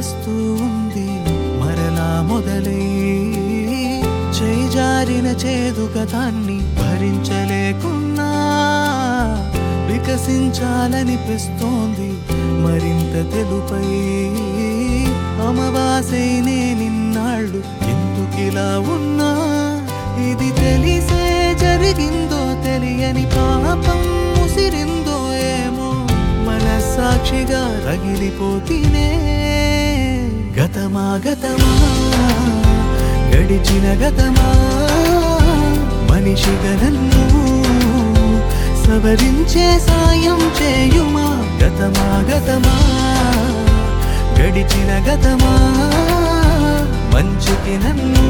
వస్తూ ఉంది మరలా మొదలై చేజారిన చేదు గతాన్ని భరించలేకున్నా వికసించాలనిపిస్తోంది మరింత తెలుపై అమవాసై నిన్నాళ్ళు ఎందుకిలా ఉన్నా ఇది తెలిసే జరిగిందో తెలియని పాపం ముసిరిందో ఏమో మనస్సాక్షిగా రగిలిపోతీనే గతమా గతమా గడిచిన గతమా మనిషిగా నన్ను సవరించే సాయం చేయుమా గతమా గతమా గడిచిన గతమా మంచికి నన్ను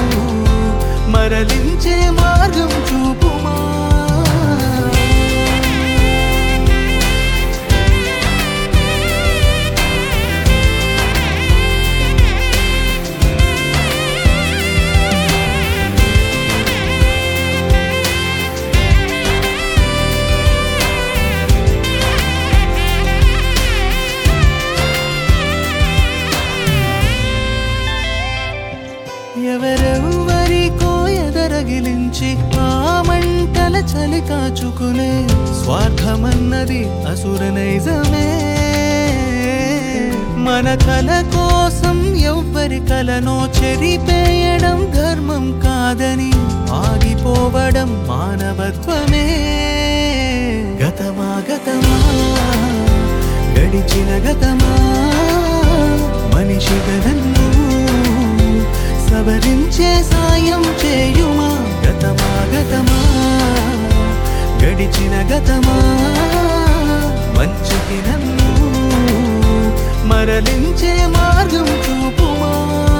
మరలించే మార్గం చూపుమా ఎవరెవ్వరికో ఎదరగిలించి ఆ మంటల చలి కాచుకునే స్వార్థమన్నది అసుర నైజమే మన కల కోసం ఎవ్వరి కలనో చెరిపేయడం ధర్మం కాదని ఆగిపోవడం మానవత్వమే గతమా గతమా గడిచిన గతమా మనిషిగా నన్ను సవరించే సాయం చేయుమా గతమా గతమా గడిచిన గతమా మంచికి నన్ను మరలించే మార్గం చూపుమా